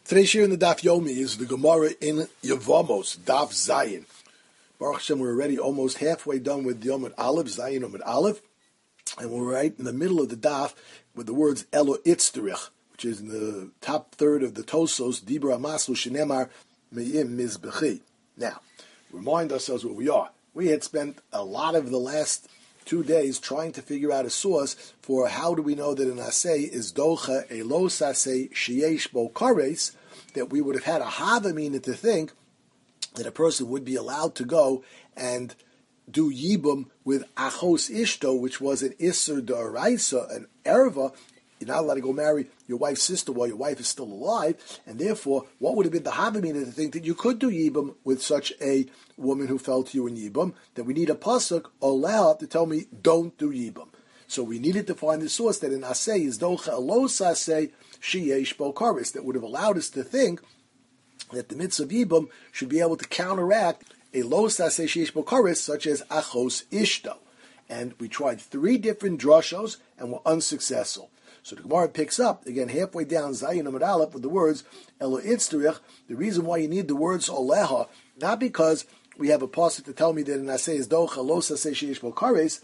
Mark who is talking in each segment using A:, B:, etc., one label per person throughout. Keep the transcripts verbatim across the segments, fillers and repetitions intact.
A: Today's shir in the Daf Yomi is the Gemara in Yevamos, Daf Zayin. Baruch Hashem, we're already almost halfway done with Yomid Aleph, Zayin Yomid Aleph, and we're right in the middle of the Daf with the words Elo Itzterich, which is in the top third of the Tosos, Dibra Amasu Shenemar Me'im Mizbechi. Now, remind ourselves where we are. We had spent a lot of the last two days trying to figure out a source for how do we know that an asay is docha elos asay sheyesh bo kares, that we would have had a havamina to think that a person would be allowed to go and do yibum with achos ishto, which was an isser d'oraisa, an erva. You're not allowed to go marry your wife's sister while your wife is still alive, and therefore, what would have been the havamina to think that you could do yibum with such a woman who fell to you in yibum, that we need a pasuk allow to tell me don't do yibum. So we needed to find the source that in asay is docha alos asay sheyesh bo kares, that would have allowed us to think that the mitzvah of yibum should be able to counteract a los asay sheyesh bo kares, such as achos ishto. And we tried three different drashos and were unsuccessful. So the Gemara picks up, again, halfway down Zayin Amud Aleph with the words, Elo Itzterich. The reason why you need the words Oleha, not because we have a pasuk to tell me that in Asay is Docha, Los Asay Sheish Bo Kares,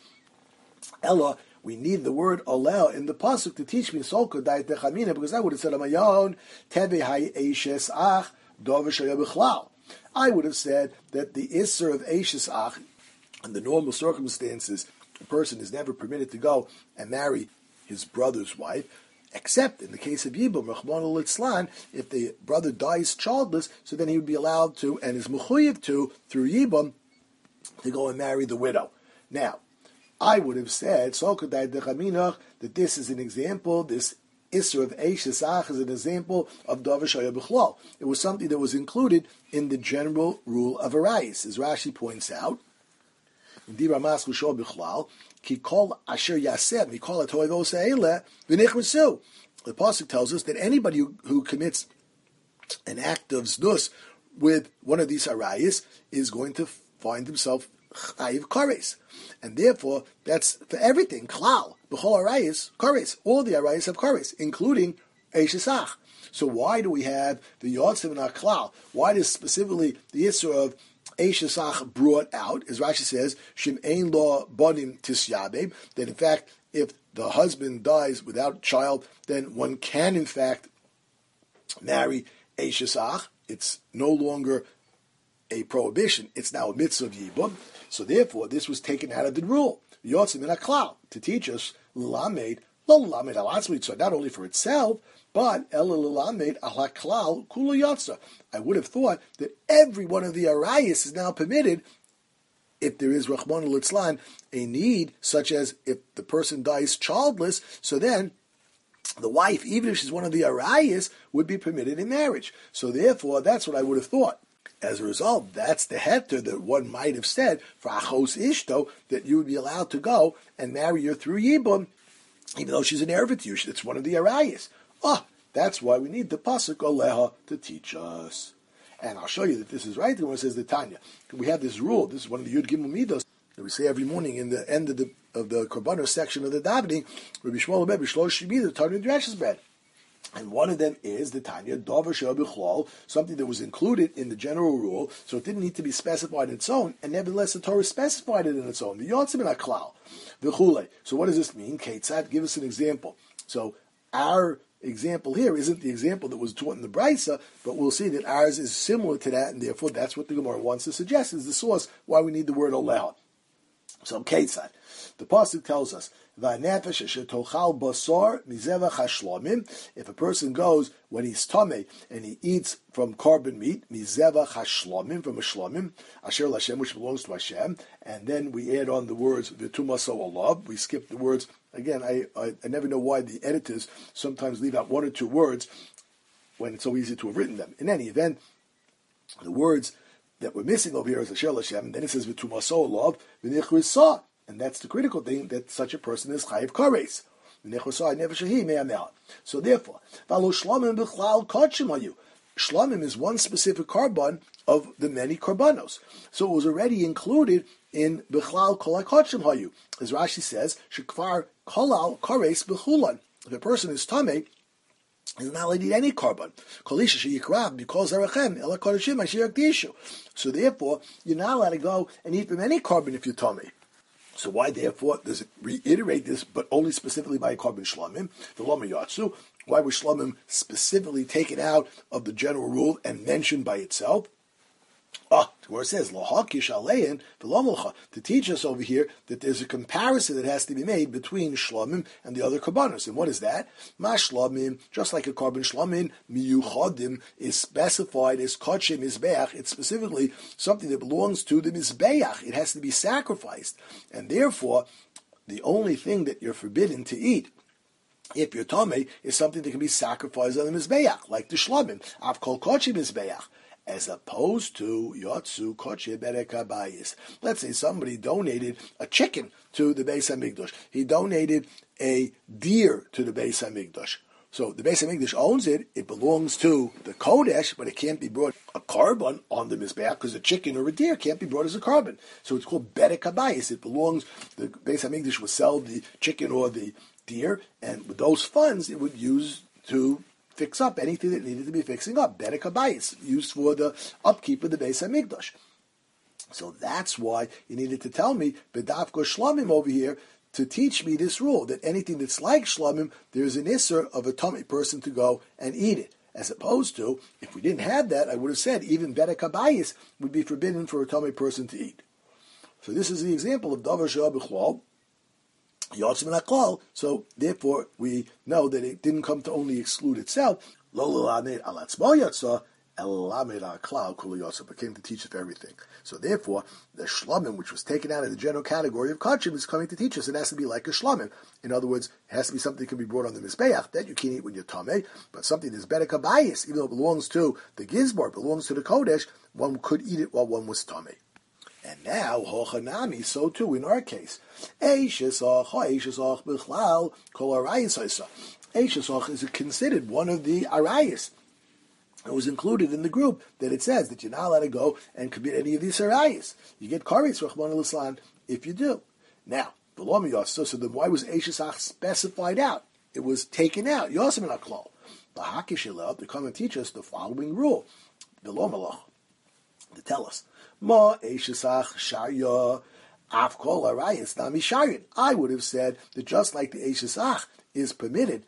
A: Ella, we need the word Oleha in the pasuk to teach me Solka Dayet Dechamina, because I would have said, Amayon, Teve Hay Eishes Ach, Dove Shaya B'chlal. I would have said that the Isser of Eishes Ach, in the normal circumstances, a person is never permitted to go and marry his brother's wife, except in the case of Yibum, Rachmana Litzlan, if the brother dies childless, so then he would be allowed to, and is mechuyev to, through Yibum, to go and marry the widow. Now, I would have said, that this is an example, this Isser of Eishes Ach is an example of Davar Shaya B'chlal. It was something that was included in the general rule of Arayis, as Rashi points out. In Dibra Mas L'Shol B'chlal, Ki Kol Asher Yaseh Mikol HaToivos Ha'eleh V'nichmasu. The pasuk tells us that anybody who, who commits an act of znus with one of these arayis is going to find himself chayiv kares, and therefore that's for everything. Klal b'chol arayis kares. All the arayis have kares, including eishes ach. So why do we have the yotzev and klal? Why does specifically the issue of Eishes Ach brought out, as Rashi says, Shim Ein Lo Bonim Tisyabe, that in fact, if the husband dies without child, then one can in fact marry Eishes Ach. It's no longer a prohibition, it's now a mitzvah of Yibum. So therefore, this was taken out of the rule, Yotzim and Aklal, to teach us, Lamed, Lo Lamed Alatzmi, so not only for itself, but El Lamed Alaklal Kula Yotza. I would have thought that every one of the arayis is now permitted if there is Rachmana Litzlan, a need, such as if the person dies childless, so then the wife, even if she's one of the arayis, would be permitted in marriage. So therefore, that's what I would have thought. As a result, that's the heter that one might have said for Achos Ishto, that you would be allowed to go and marry her through Yibum, even though she's an erva to you. It's one of the arayis. Oh, that's why we need the pasuk Oleha to teach us. And I'll show you that this is right when it says the Tanya. We have this rule. This is one of the Yud Gimel Midos that we say every morning in the end of the of the Korbanos section of the davening. Rabbi Shmuel Rebbe Shlosh Shibid, the Tanya Drash's bread. And one of them is the Tanya, Davar Shel B'chlal, something that was included in the general rule, so it didn't need to be specified in its own, and nevertheless the Torah specified it in its own. The Yotzim and Aklal, the Chule. So what does this mean? Ketzad, give us an example. So our example here isn't the example that was taught in the Brisa, but we'll see that ours is similar to that, and therefore that's what the Gemara wants to suggest is the source why we need the word Oleha. So Ketzad, the pasuk tells us, if a person goes when he's tameh and he eats from carbon meat, mizevach hashlomim, from a shlomim, asher Lashem, which belongs to Hashem, and then we add on the words v'tumaso olav. We skip the words again. I, I I never know why the editors sometimes leave out one or two words when it's so easy to have written them. In any event, the words that we're missing over here is asher Lashem, and then it says v'tumaso olav v'nichrisah. And that's the critical thing, that such a person is chayiv kares. So therefore, shlamim is one specific carbon of the many karbanos. So it was already included in bichlal kol hakachim hayu. As Rashi says, shekvar kolal kares b'chulan. If a person is tameh, He's not allowed to eat any carbon. So therefore, you're not allowed to go and eat from any carbon if you're tummy. So why, therefore, does it reiterate this, but only specifically by a carbon shlamim? The lama yatsu. Why was shlamim specifically taken out of the general rule and mentioned by itself? Ah, where it says lahakish alein v'lomulcha, to teach us over here that there's a comparison that has to be made between shlamim and the other karbanos. And what is that? Ma shlamim, just like a carbon shlamim, miyuchadim is specified as kachim mizbeach. It's specifically something that belongs to the mizbeach. It has to be sacrificed, and therefore, the only thing that you're forbidden to eat, if you're tamei, is something that can be sacrificed on the mizbeach, like the shlamim. Av kol kachim mizbeach. As opposed to Yotzu Koche Berek Habayis. Let's say somebody donated a chicken to the Beis HaMikdash. He donated a deer to the Beis HaMikdash. So the Beis HaMikdash owns it. It belongs to the Kodesh, but it can't be brought a carbon on the Mizbeach because a chicken or a deer can't be brought as a carbon. So it's called Berek Habayis. It belongs, the Beis HaMikdash would sell the chicken or the deer, and with those funds it would use to fix up anything that needed to be fixing up. Berek Habayis, used for the upkeep of the Beis HaMikdash. So that's why you needed to tell me, B'davko Shlamim over here, to teach me this rule, that anything that's like Shlamim, there's an Isser of a tummy person to go and eat it. As opposed to, if we didn't have that, I would have said even Berek Habayis would be forbidden for a tummy person to eat. So this is the example of Davar She'ah B'chlal, so therefore we know that it didn't come to only exclude itself. It came to teach us everything. So therefore, the shlamim, which was taken out of the general category of kachim, is coming to teach us it has to be like a shlamim. In other words, it has to be something that can be brought on the mizbeach that you can't eat when you're tamei, but something that's berek habayis, even though it belongs to the gizbar, belongs to the kodesh, one could eat it while one was tamei. And now, hochanami, so too in our case. Eishesach, ha'eishesach b'chlal, kol arayis ha'isa. Eishesach is considered one of the arayis. It was included in the group that it says that you're not allowed to go and commit any of these arayis. You get karetz, Rachmana litzlan, if you do. Now, the law miyasa, so then why was Eishesach specified out? It was taken out. Yosem in HaKlal. B'hakishilah, to come and teach us the following rule. The law malach, to tell us. Ma Eishesach Sharya Afkol Arayis Nami Sharin. I would have said that just like the Eishesach is permitted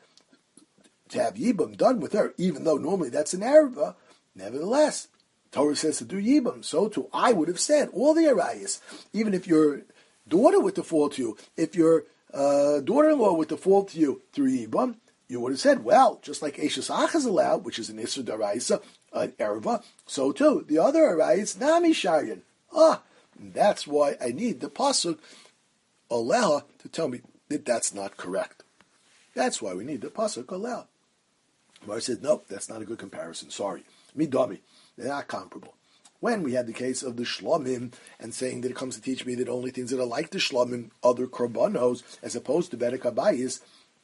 A: to have Yibam done with her, even though normally that's an Arava, nevertheless, Torah says to do Yibam. So too, I would have said all the Arayis, even if your daughter would default to you, if your uh, daughter-in-law would default to you through Yibam, you would have said, well, just like Eishesach is allowed, which is an Isser Daraisa, an Erva, so too, the other Arayis, Nami Shayan. Ah, that's why I need the Pasuk, Aleha, to tell me that that's not correct. That's why we need the Pasuk, Aleha. Mar said, nope, that's not a good comparison, sorry. Midami, they're not comparable. When we had the case of the Shlomim, and saying that it comes to teach me that only things that are like the Shlomim, other Korbanos, as opposed to Berek Habayis,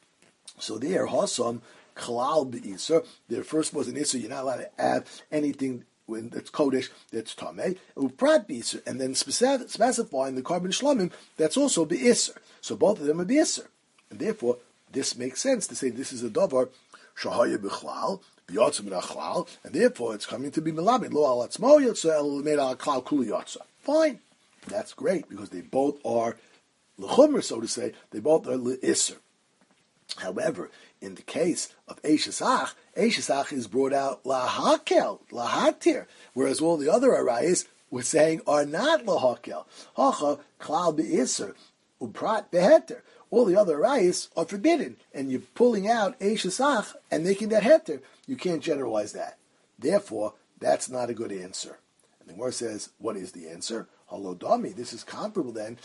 A: so there, Hasam, Klal B'Isr, there first was an Isr, you're not allowed to add anything when that's Kodesh, that's Tameh, Uprat B'Isr, and then specif- specifying the carbon Shlomim, that's also B'Isr. So both of them are B'Isr. And therefore, this makes sense to say this is a Davar, Shahaya B'Chlal, B'Yotzim B'Chlal, and therefore it's coming to be Melabed, Lo Al Atzmo Yotza, El Meid Al Klal Kuli Yotza. Fine. That's great, because they both are L'chumr, so to say, they both are L'Isr. However, in the case of Eishesach, Eishesach is brought out lahakel, lahatir, whereas all the other arayis we're saying are not lahakel. Hacha klal be'isr, uprat beheter. All the other arayis are forbidden, and you're pulling out Eishesach and making that heter. You can't generalize that. Therefore, that's not a good answer. And the Gemara says, what is the answer? Halodami, this is comparable then,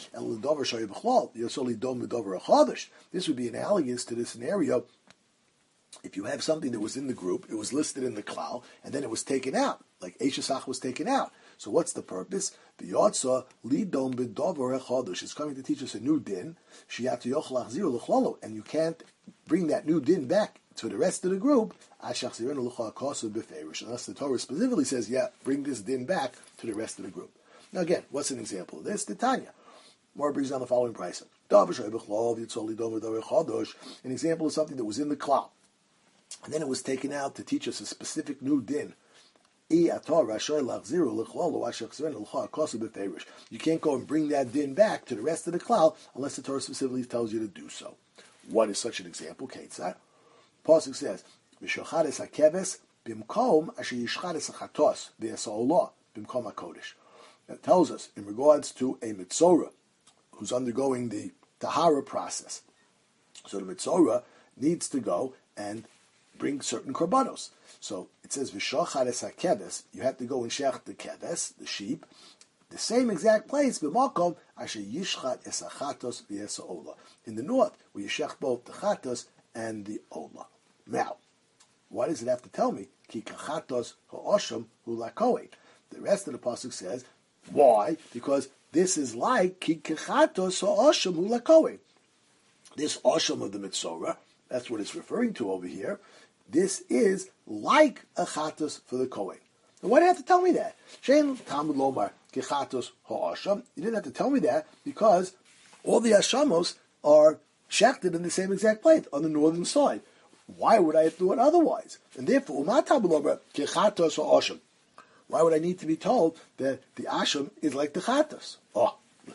A: this would be analogous to the scenario if you have something that was in the group, it was listed in the klal, and then it was taken out, like Eishesach was taken out. So what's the purpose? The Yotza lidom b'dover echadosh is coming to teach us a new din, and you can't bring that new din back to the rest of the group, unless the Torah specifically says, yeah, bring this din back to the rest of the group. Now again, what's an example of this? The Tanya. More brings down the following price. An example of something that was in the klal. and then it was taken out to teach us a specific new din. You can't go and bring that din back to the rest of the klal unless the Torah specifically tells you to do so. What is such an example? Ketzad? Pasuk says, "V'shochades hakeves bimkom asher yishchades hachatos v'yasa'olah bimkom hakodesh." That tells us in regards to a mitzorah who's undergoing the tahara process. So the mitzorah needs to go and bring certain korbanos. So it says v'shochades hakeves. You have to go and shech the keves, the sheep, the same exact place, b'makom asher yishchat es hachatos v'yasa'olah, in the north, where you shech both the chatos and the olah. Now, why does it have to tell me? Ki kachatos ha'osham hu lakohen. The rest of the pasuk says, why? Because this is like ki kachatos ha'osham hu lakohen. This osham of the mitzorah, that's what it's referring to over here. This is like a chatos for the kohen. And why do you have to tell me that? Shein Talmud lomar ki chatos ha'osham. You didn't have to tell me that because all the ashamos are shechted in the same exact place on the northern side. Why would I have to do it otherwise? And therefore, why would I need to be told that the asham is like the chatos? Oh,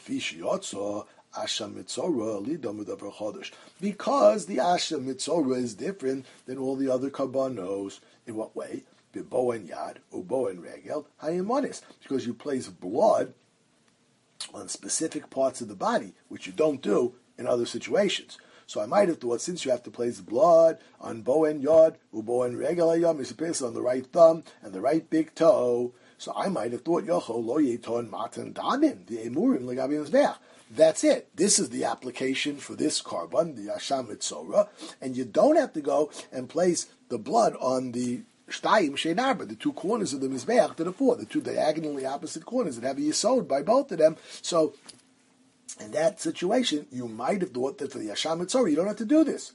A: because the asham mitzorah is different than all the other karbanos. In what way? Bibo and yad, ubo and regel, hayemonis. Because you place blood on specific parts of the body, which you don't do in other situations. So I might have thought, since you have to place blood on bow and yod, ubo and regel hayom, is placed on the right thumb and the right big toe. So I might have thought, yocho lo yeton matan damin, the emurim legabi mizbeach. That's it. This is the application for this carbon, the asham mitzorah, and you don't have to go and place the blood on the shtayim sheinarba, the two corners of the mizbeach to the four, the two diagonally opposite corners that have a yisod by both of them. So in that situation, you might have thought that for the Yasham Mitzorah, you don't have to do this.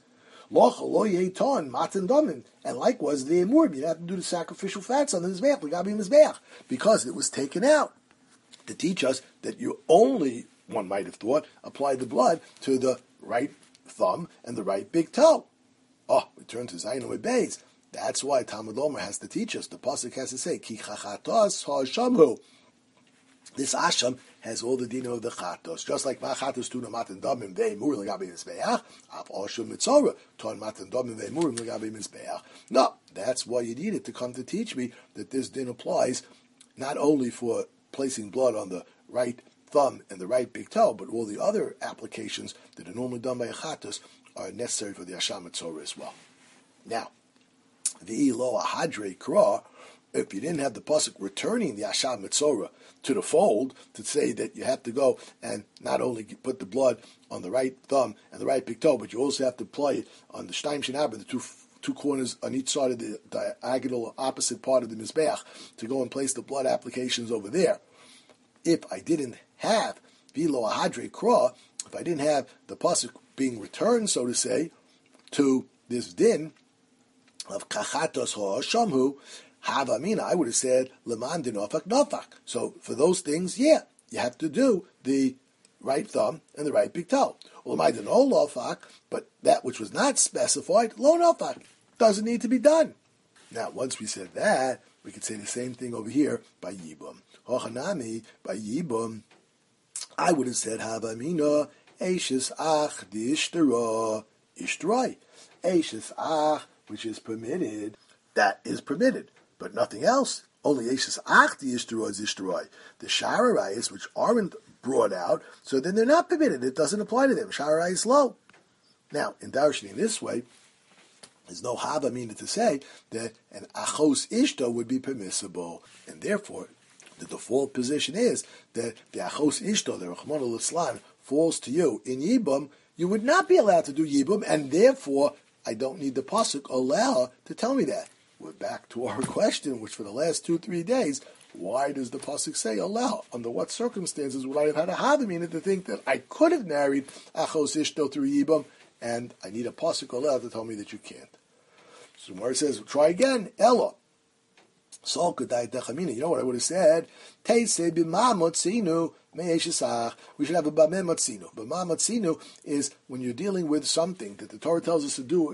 A: And likewise, the Emurim, you have to do the sacrificial fats on the Mizbeach, L'gabi Mizbeach, because it was taken out to teach us that you only, one might have thought, apply the blood to the right thumb and the right big toe. Oh, we turn to Zayin with Beis. That's why Talmud Lomar has to teach us. The pasuk has to say, Ki chachatos ha'ashamhu. This asham has all the dino of the chatos, just like machatos tuna matan damim ve'emur legabi mizbeach, av asham mitzorah ton matan damim ve'emur legabi mizbeach. No, that's why you need it to come to teach me that this din applies not only for placing blood on the right thumb and the right big toe, but all the other applications that are normally done by a chatos are necessary for the asham mitzorah as well. Now, the lo ahadre kra. If you didn't have the pasuk returning the asham mitzorah to the fold to say that you have to go and not only put the blood on the right thumb and the right big toe, but you also have to apply it on the shtaim shenabah, the two two corners on each side of the diagonal opposite part of the mizbeach, to go and place the blood applications over there. If I didn't have vilo ahadre kra, if I didn't have the pasuk being returned, so to say, to this din of kachatos ha'ashamhu, Havamina, I would have said leman dinofak nofak. So for those things, yeah, you have to do the right thumb and the right big toe. Lemay dino lofak, but that which was not specified, lo nofak, doesn't need to be done. Now, once we said that, we could say the same thing over here by yibum. Hochanami by yibum, I would have said havamina eishes ach di ishtara ishtarai. Eishes ach, which is permitted, that is permitted. But nothing else. Only Eishes Ach the Ishtaroi is Ishtaroi. The Sha'arayis, which aren't brought out, so then they're not permitted. It doesn't apply to them. Sha'arayis low. Now, in darshaning this way, there's no hava meaning to say that an Achos Ishto would be permissible. And therefore, the default position is that the Achos Ishto, the Rachmana Litzlan, falls to you. In Yibum, you would not be allowed to do Yibum, and therefore, I don't need the pasuk allow to tell me that. We're back to our question, which for the last two, three days, why does the pasuk say allow? Under what circumstances would I have had a havamina to think that I could have married achos ishto through yibam, and I need a pasuk allow to tell me that you can't? So Gemara says, try again, Ella. Sol kedai dechamina. You know what I would have said? Teise b'ma motzinu me'eshesach. We should have a b'ma motzinu. B'ma motzinu is when you're dealing with something that the Torah tells us to do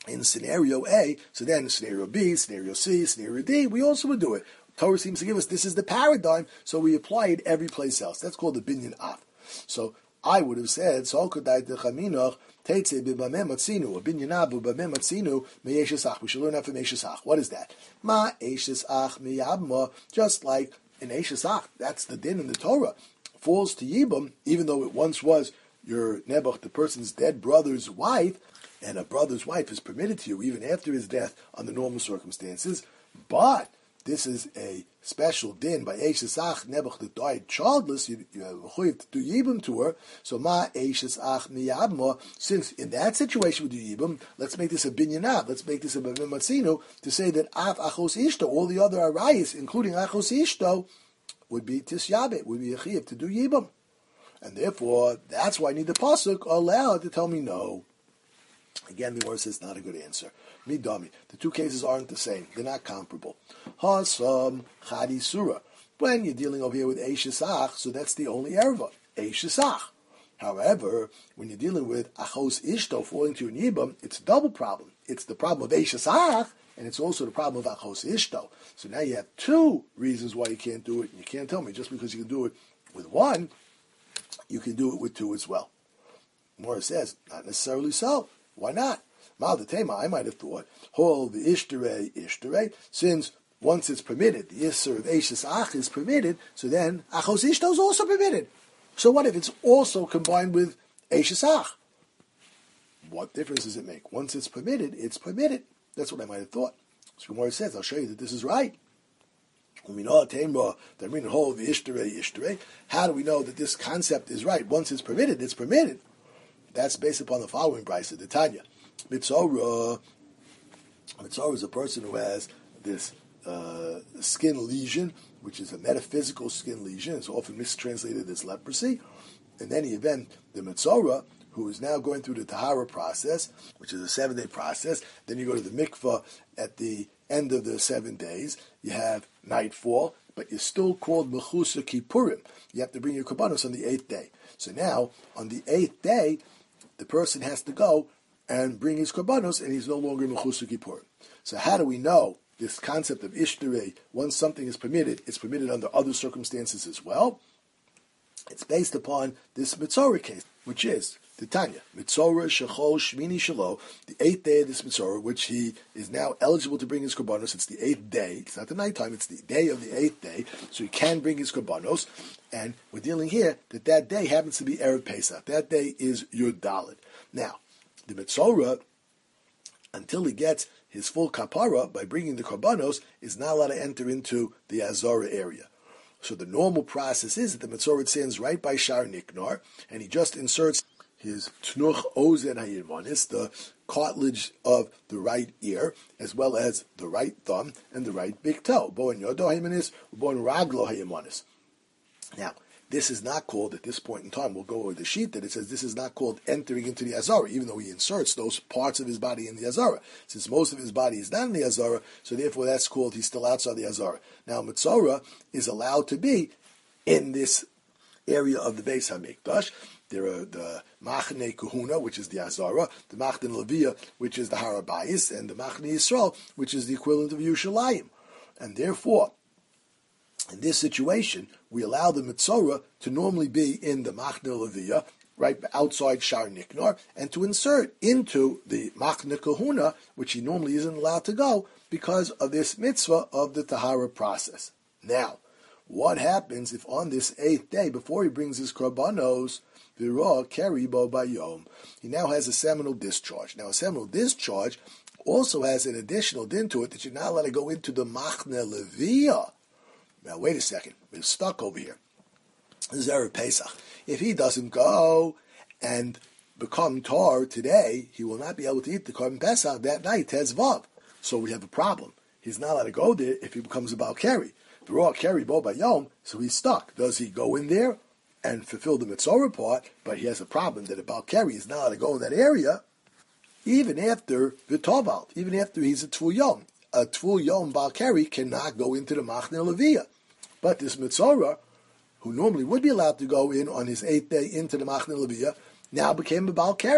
A: in scenario A, so then scenario B, scenario C, scenario D, we also would do it. Torah seems to give us this is the paradigm, so we apply it every place else. That's called the binyan av. So I would have said, so kodai techaminoch teitze b'bameh matzinu, a binyan av b'bameh matzinu me'eshes ach. We should learn that from eshes ach. What is that? Ma eshes ach miyabma, just like an eshes ach. That's the din in the Torah. Falls to Yibam, even though it once was your Nebuch, the person's dead brother's wife, and a brother's wife is permitted to you even after his death under normal circumstances, but this is a special din by Eishes Ach Nebuch that died childless. You, you have a to do Yibam to her. So Ma Eishes Ach Miyabma. Since in that situation with the Yibam, let's make this a binyan av. Let's make this a b'meh matzinu to say that Av Achos Ishto, all the other arayis, including Achos Ishto, would be Tisyabit, would be a chiyuv to do Yibam, and therefore that's why I need the pasuk allowed to tell me no. Again, the word says not a good answer. Midami. The two cases aren't the same. They're not comparable. Hasam Chadi Surah. When you're dealing over here with Eishesach, so that's the only erva. Eishesach. However, when you're dealing with Achos Ishto falling to your Yibam, it's a double problem. It's the problem of Eishesach, and it's also the problem of Achos Ishto. So now you have two reasons why you can't do it, and you can't tell me just because you can do it with one, you can do it with two as well. Morris says, not necessarily so. Why not? Mal the Tema, I might have thought, hold the Ishtere, Ishtere, since once it's permitted, the Isser of Eishes Ach is permitted, so then Achos Ishto is also permitted. So what if it's also combined with Eishes Ach? What difference does it make? Once it's permitted, it's permitted. That's what I might have thought. So Gemara says, I'll show you that this is right. How do we know that this concept is right? Once it's permitted, it's permitted. That's based upon the following brisa, the Tanya. Mitzorah, Mitzorah is a person who has this uh, skin lesion, which is a metaphysical skin lesion. It's often mistranslated as leprosy. In any event, the Mitzorah, who is now going through the Tahara process, which is a seven-day process, then you go to the mikvah at the end of the seven days, you have nightfall, but you're still called Mechusa Kippurim. You have to bring your korbanos on the eighth day. So now, on the eighth day, the person has to go and bring his korbanos, and he's no longer Mechusa Kippurim. So how do we know this concept of Ishtarei, once something is permitted, it's permitted under other circumstances as well? It's based upon this Mitzorah case, which is the Tanya, Mitzorah Shechol Shmini Shalo, the eighth day of this Mitzorah, which he is now eligible to bring his korbanos. It's the eighth day. It's not the nighttime. It's the day of the eighth day, so he can bring his korbanos. And we're dealing here that that day happens to be Erev Pesach. That day is Yud Dalet. Now, the Mitzorah, until he gets his full kapara by bringing the korbanos, is not allowed to enter into the Azara area. So the normal process is that the Mitzorah stands right by Shar Niknar, and he just inserts his Tnuch Ozen Hayirmonis, the cartilage of the right ear, as well as the right thumb and the right big toe. Bon Yodo Hayirmonis, Bon Raglo Hayirmonis. Now, this is not called, at this point in time, we'll go over the sheet that it says this is not called entering into the Azara, even though he inserts those parts of his body in the Azara. Since most of his body is not in the Azara, so therefore that's called he's still outside the Azara. Now, Mitzorah is allowed to be in this area of the Beis HaMikdash. There are the Machne Kahuna, which is the Azara, the Machne Leviyah, which is the Har HaBayis, and the Machne Yisrael, which is the equivalent of Yerushalayim. And therefore, in this situation, we allow the Mitzorah to normally be in the Machne Leviyah, right outside Shar Niknar, and to insert into the Machne Kahuna, which he normally isn't allowed to go, because of this mitzvah of the Tahara process. Now, what happens if on this eighth day, before he brings his korbanos, V'ra keri bo bayom, he now has a seminal discharge. Now, a seminal discharge also has an additional din to it that you're not allowed to go into the Machne Leviyah. Now, wait a second. We're stuck over here. This is Erev Pesach. If he doesn't go and become tar today, he will not be able to eat the korban Pesach that night, Tezvav. So we have a problem. He's not allowed to go there if he becomes a Baal Keri. V'ra keri bo bayom, so he's stuck. Does he go in there and fulfill the Mitzorah part, but he has a problem that a Baal Keri is not allowed to go in that area, even after V'toval, even after he's a Tvul Yom. A Tvul Yom Baal Keri cannot go into the Machne Leviyah. But this Mitzorah, who normally would be allowed to go in on his eighth day into the Machne Leviyah, now became a Baal Keri.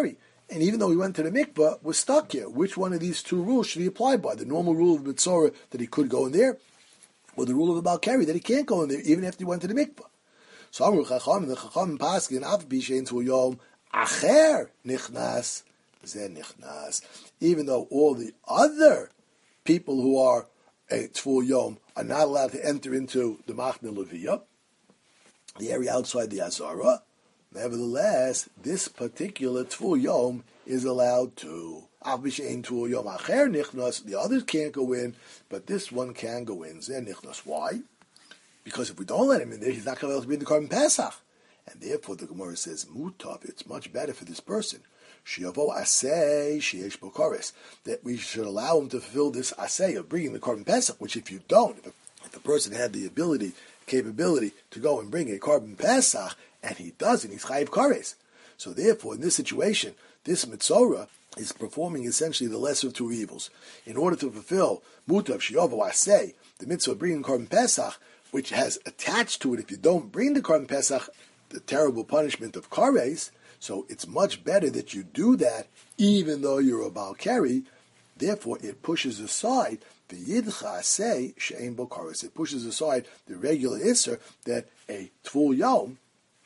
A: And even though he went to the mikvah, we're stuck here. Which one of these two rules should he apply by? The normal rule of Mitzorah that he could go in there, or the rule of the Balkari that he can't go in there even after he went to the mikvah? So Amru Chacham, the Chacham Paskin, Av Bishein to Yom Acher Nichnas, Zen Nichnas. Even though all the other people who are a Tful Yom are not allowed to enter into the Machne Leviyah, the area outside the Azara, nevertheless, this particular Tful Yom is allowed to. Av Bishein Tful Yom Acher Nichnas, the others can't go in, but this one can go in, Zen Nichnas. Why? Because if we don't let him in there, he's not going to be able to be in the Korban Pesach. And therefore, the Gemara says, Mutav, it's much better for this person, Shiavo Asay Sheyesh Bokoris, that we should allow him to fulfill this Asay of bringing the Korban Pesach, which if you don't, if, if the person had the ability, capability to go and bring a Korban Pesach, and he doesn't, he's Chayiv Kores. So therefore, in this situation, this Mitzorah is performing essentially the lesser of two evils. In order to fulfill Mutav Shiavo Asay, the mitzvah of bringing Korban Pesach, which has attached to it, if you don't bring the Korban Pesach, the terrible punishment of Kares, so it's much better that you do that even though you're a Balkari. Therefore, it pushes aside the Yidcha say She'ein Bo Kares. It pushes aside the regular Isser that a Tful Yom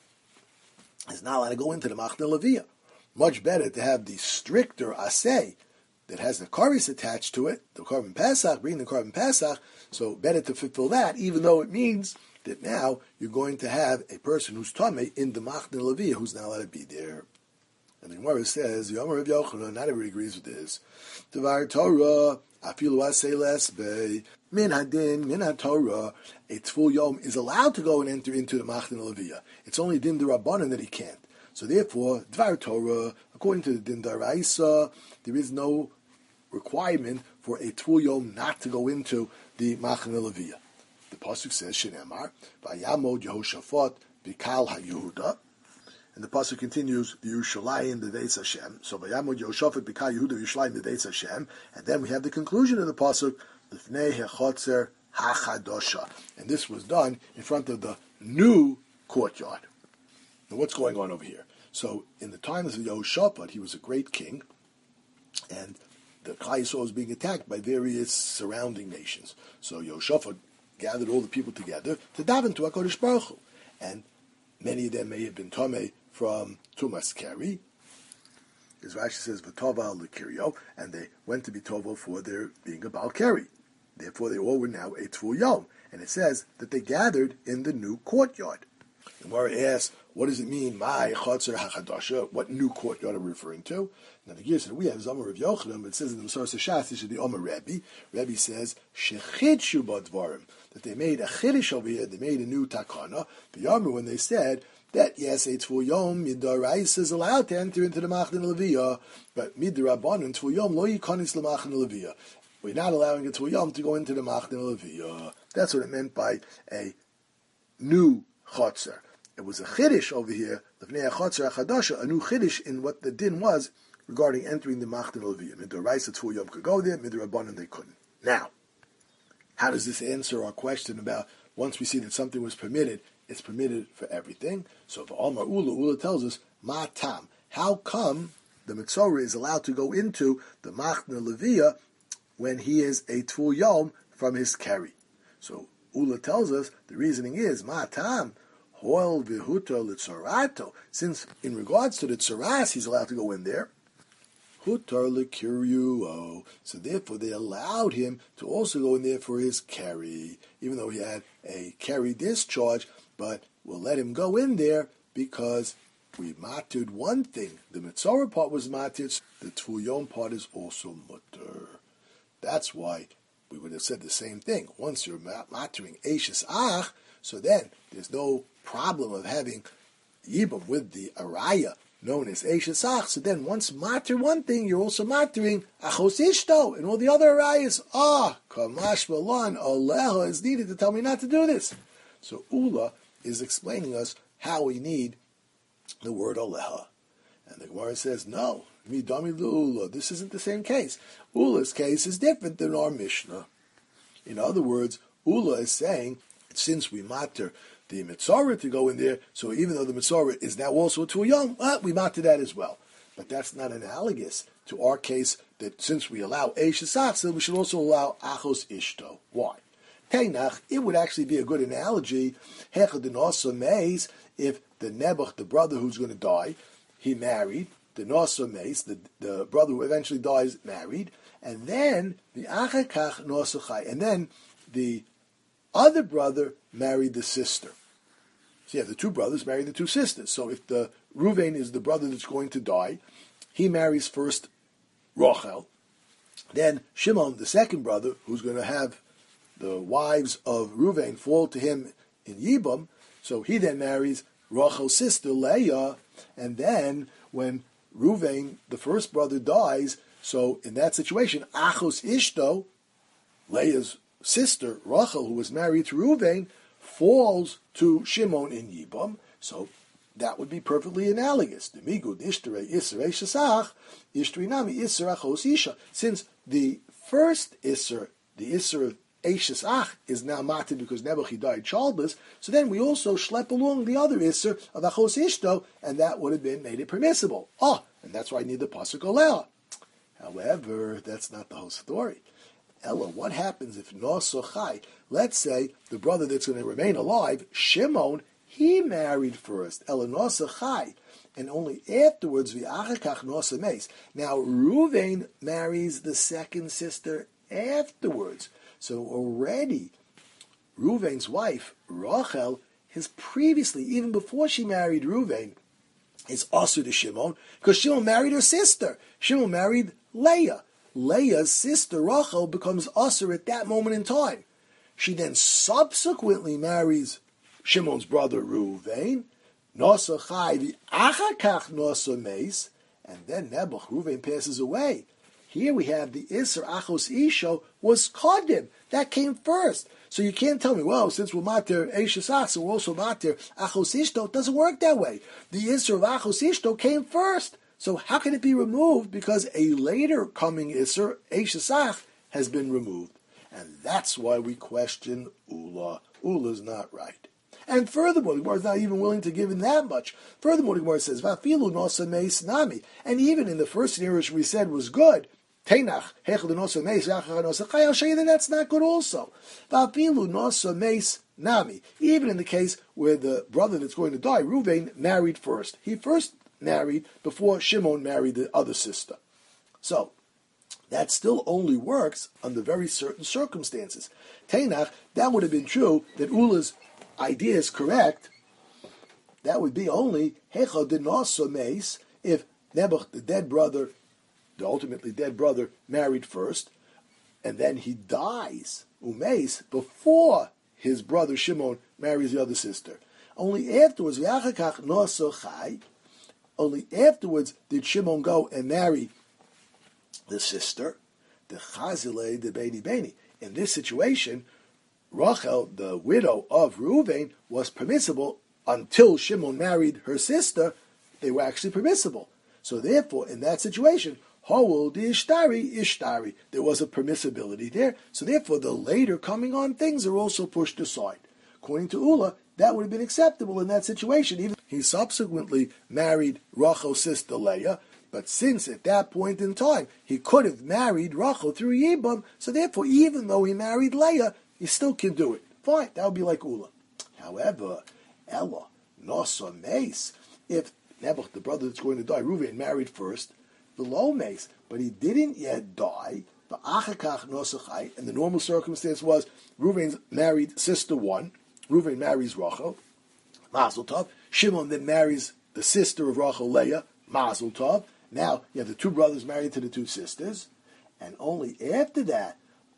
A: is not allowed to go into the Machne Leviyah. Much better to have the stricter Asay that has the Kares attached to it, the Korban Pesach, bring the Korban Pesach, so better to fulfill that, even though it means that now you're going to have a person who's Tameh in the Machne Leviyah who's not allowed to be there. And the Gemara says, Yomer Rav Yochanan, not everybody agrees with this. Devar Torah, Afilu Asay Lesbei, Min Hadin, Min HaTorah, a Tful Yom is allowed to go and enter into the Machne Leviyah. It's only Din D'Rabbanan that he can't. So therefore, Dvar Torah, according to the Din D'Oraisa, there is no requirement for a Tful Yom not to go into the Machne Leviyah. The pasuk says, "Shenemar vayamod Yehoshaphat b'kal haYehuda," and the pasuk continues, "The Yerushalayim the Deis Hashem." So vayamod Yehoshaphat b'kal Yehuda Yerushalayim the Deis Hashem, and then we have the conclusion of the pasuk, "Lifnei hechotzer hachadosha," and this was done in front of the new courtyard. Now, what's going on over here? So, in the times of Yehoshaphat, he was a great king, and the Klal Yisrael was being attacked by various surrounding nations. So Yehoshaphat gathered all the people together to daven to HaKadosh Baruch Hu. And many of them may have been Tomei from Tumas Keri. As Rashi says, V'tova l'kirio, and they went to be Tovo for their being a Baal Keri. Therefore, they all were now a Tful Yom. And it says that they gathered in the new courtyard. The Gemara asks, what does it mean, my Chotzer HaChadasha? What new courtyard are we referring to? Now the Gemara said, we have Zomer of Yochanan, but it says in the Masorah Shas, this is the Omer Rebbe. Rebbe says, Shechidshu Badvarim, that they made a Chiddush over here, they made a new Takana. The Yomer, when they said that, yes, a Tful Yom, Midorais is allowed to enter into the Machne Leviyah, but Midrabanan, Tful Yom, Lo Yikonis LeMachne Leviyah. We're not allowing a Tful Yom to go into the Machne Leviyah. That's what it meant by a new Chotzer. It was a chiddush over here, Lefnei HaChotzer HaChadasha, a new chiddush in what the din was regarding entering the Machne Leviyah. Midoraisa Tful Yom could go there, Midrabanan they couldn't. Now, how does this answer our question about once we see that something was permitted, it's permitted for everything? So for Omar Ula, Ula tells us, Ma Tam, how come the Mitzorah is allowed to go into the Machne Leviyah when he is a Tful Yom from his Keri? So Ula tells us the reasoning is, Ma Tam, Hoel v'huto l'tzorato. Since in regards to the tzoras, he's allowed to go in there. Hutar l'kiryuo. So therefore, they allowed him to also go in there for his carry, even though he had a carry discharge. But we'll let him go in there because we matud one thing. The Mitzorah part was matud. The Tful Yom part is also mutter. That's why we would have said the same thing. Once you're matering Eishes Ach, so then there's no problem of having Yibam with the Araya known as Eishes Ach. So then once matter one thing, you're also mattering Achos Ishto and all the other Arayas. Ah, Kamash Balan, Aleha is needed to tell me not to do this. So Ula is explaining us how we need the word Aleha. And the Gemara says, no, Midami Ula, this isn't the same case. Ula's case is different than our Mishnah. In other words, Ula is saying, since we matter the Mitzorah to go in there, so even though the Mitzorah is now also to a young, well, we matter that as well. But that's not analogous to our case that since we allow Eishes Achsa, we should also allow Achos Ishto. Why? Teinach, it would actually be a good analogy, Hechad and also Meis, if the Nebuch, the brother who's going to die, he married, the Nosa Meis, the, the brother who eventually dies, married, and then the Achakach Nosa Chai, and then the other brother married the sister. So you have the two brothers married the two sisters. So if the Ruvain is the brother that's going to die, he marries first Rachel, then Shimon, the second brother, who's going to have the wives of Ruvain fall to him in Yibam, so he then marries Rachel's sister, Leah, and then when Ruvain, the first brother, dies, so in that situation, Achos Ishto, Leah's sister, Rachel, who was married to Ruvain, falls to Shimon in Yibam, so that would be perfectly analogous. The migud ishtere iser eishasach, ishtri nami iser achos isha. Since the first iser, the iser of eishasach, is now mated because Nebuchadnezzar died childless, so then we also schlep along the other iser of achos ishto, and that would have been made it permissible. Ah, and that's why I need the pasuk olea. However, that's not the whole story. Ella, what happens if Nosochai, let's say the brother that's going to remain alive, Shimon, he married first, Ella Nosochai, and only afterwards, V'achakach Nosameis. Now, Ruvain marries the second sister afterwards. So already, Ruvain's wife, Rachel, has previously, even before she married Ruvain, is also to Shimon, because Shimon married her sister. Shimon married Leah. Leah's sister Rachel becomes usher at that moment in time. She then subsequently marries Shimon's brother Ruvain, Nosa Chai v'achakach Nosa Meis, and then Nebuch Ruvain passes away. Here we have the Isser Achos Isho was Kodim. That came first. So you can't tell me, well, since we're mater Eishes Achsa, we're also mater Achos Ishto. It doesn't work that way. The Isser of Achos Ishto came first. So how can it be removed? Because a later coming Isser, Eishes Ach, has been removed. And that's why we question Ula. Ula's not right. And furthermore, the Gemara is not even willing to give him that much. Furthermore, the Gemara says, Vafilu nosa meis nami. And even in the first scenario which we said was good, Teinach, hechel nosa meis, yachar nosa chai, I'll show you that that's not good also. Vafilu nosa meis nami. Even in the case where the brother that's going to die, Ruvain, married first. He first married before Shimon married the other sister. So, that still only works under very certain circumstances. Teinach, that would have been true that Ula's idea is correct. That would be only Hecha de Nosa Meis if Nebuch, the dead brother, the ultimately dead brother, married first, and then he dies, Umeis, before his brother Shimon marries the other sister. Only afterwards, V'achakach Nosa Chai, only afterwards did Shimon go and marry the sister, the Chazile de Beni Beni. In this situation, Rachel, the widow of Reuven, was permissible until Shimon married her sister. They were actually permissible. So therefore, in that situation, Howel the Ishtari, Ishtari, there was a permissibility there. So therefore, the later coming on things are also pushed aside. According to Ula, that would have been acceptable in that situation. Even he subsequently married Rachel's sister Leah, but since at that point in time he could have married Rachel through Yibam, so therefore, even though he married Leah, he still can do it. Fine, that would be like Ula. However, Ella, Nosa Meis, if Nebuch, the brother that's going to die, Reuven married first, below Meis, but he didn't yet die, and the normal circumstance was Reuven's married sister one, Reuven marries Rachel, Mazel Tov. Shimon then marries the sister of Rachel, Leah, Mazel Tov. Now you have the two brothers married to the two sisters, and only after that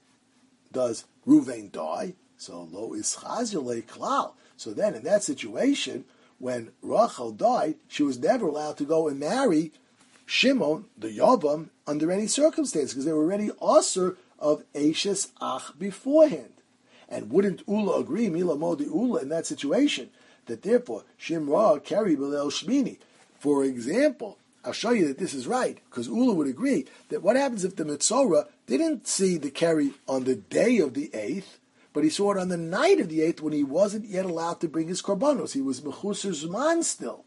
A: does Reuven die. So lo ischazule klal. So then, in that situation, when Rachel died, she was never allowed to go and marry Shimon, the Yavam, under any circumstance, because they were already usher of Eishes Ach beforehand. And wouldn't Ula agree, Mila Modi Ula, in that situation, that therefore Shimra carry Bilel Shmini? For example, I'll show you that this is right, because Ula would agree that what happens if the Mitzorah didn't see the carry on the day of the eighth, but he saw it on the night of the eighth when he wasn't yet allowed to bring his korbanos. He was Mechusar Zman still.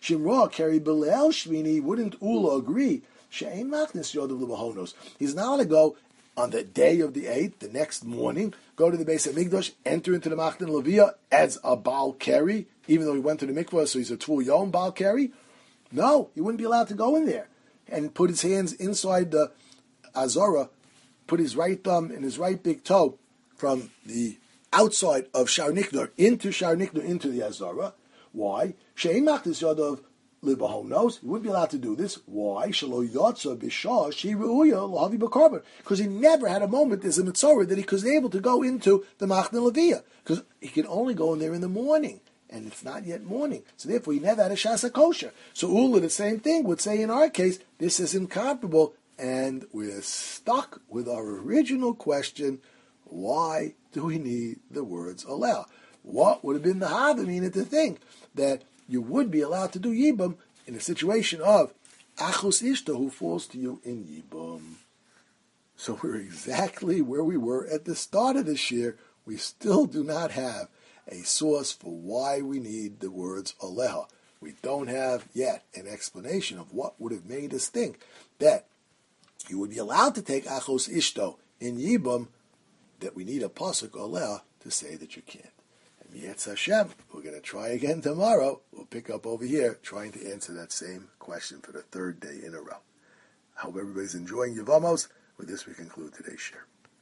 A: Shimra carry Belel Shmini, wouldn't Ula agree? She'ain Machnis Yodav L'Bahonos. He's not going to go on the day of the eighth, the next morning, go to the base of Mikdash, enter into the Machne Leviyah as a Baal Keri, even though he went to the mikvah, so he's a Tvul Yom Baal Keri. No, he wouldn't be allowed to go in there and put his hands inside the Azorah, put his right thumb and his right big toe from the outside of Shar Nikdor into Shar Nikdor into the Azorah. Why? She'ein Machnis Yodav L'Bahonos. He wouldn't be allowed to do this. Why? Shelo Yotza B'Shah Shiruya L'Havi B'Karban. Because he never had a moment as a Mitzorah that he was able to go into the Machne Leviyah. Because he can only go in there in the morning. And it's not yet morning. So therefore he never had a Shasa Kosher. So Ula, the same thing, would say in our case, this is incomparable. And we're stuck with our original question, why do we need the words allow? What would have been the Havamina to think that you would be allowed to do Yibam in a situation of Achos Ishta who falls to you in Yibam? So we're exactly where we were at the start of this year. We still do not have a source for why we need the words Aleha. We don't have yet an explanation of what would have made us think that you would be allowed to take Achos Ishto in Yibam, that we need a Pasuk Aleha to say that you can't. And Yetz Hashem, we're going to try again tomorrow. We'll pick up over here trying to answer that same question for the third day in a row. I hope everybody's enjoying Yevamos. With this, we conclude today's share.